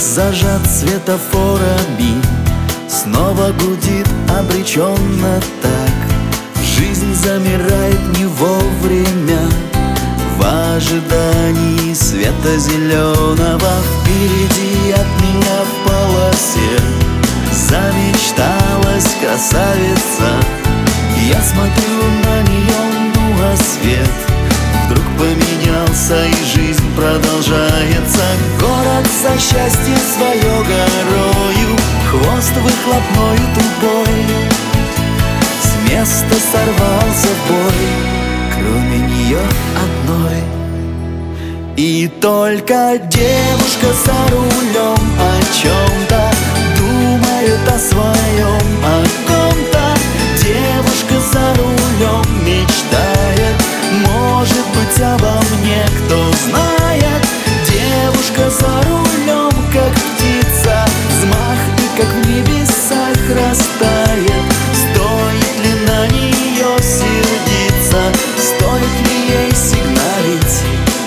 зажат светофорами, снова гудит обреченно так. Жизнь замирает не вовремя, в ожидании света зеленого. Впереди от меня в полосе замечталась красавица. Я смотрю на нее, ну а свет вдруг поменялся, и жизнь продолжается. Город за счастье свое горою, хвост выхлопной тупой с места сорвался в бой, кроме нее одной. И только девушка за рулем о чем-то думает, о своем, о ком-то. Девушка за рулем мечтает, может быть, обо мне кто знает. Девушка за рулем, как птица, взмах и как в небесах растает. Стоит ли на нее сердиться, стоит ли ей сигналить?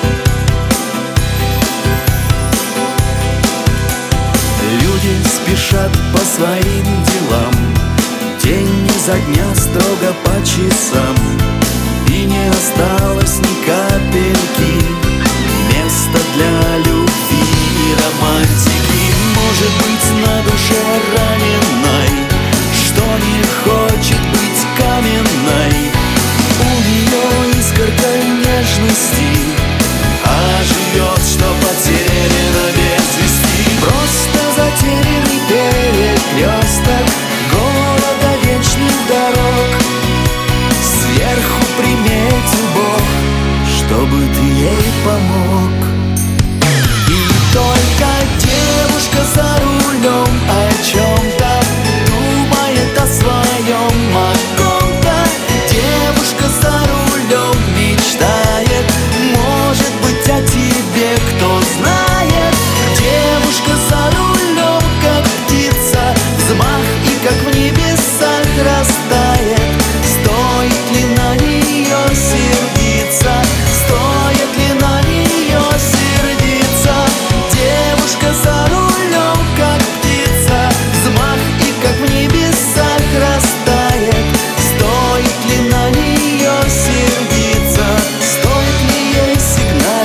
Люди спешат по своим делам, день изо дня строго по часам, и не осталось ни капельки места для любви и романтики. Может быть, на душе раненой, что не хочет быть каменной. У нее искорка нежности, а живет, что потеряно без вести. Просто затерянный перекресток города вечных дорог. Сверху приметил Бог, чтобы ты ей помог. И только девушка за рулем о чем-то думает, о своем, о ком-то. Девушка за рулем мечтает, может быть, о тебе кто знает. Девушка за рулем, как птица, взмах и как в небесах растает. Стоит ли на нее сердиться, стоит ли на нее сердиться? Девушка за рулем, как птица, взмах и как в небесах растает. Стоит ли на нее сердиться, стоит ли ей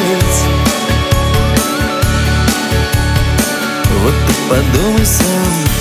сигналить? Вот ты подумай сам.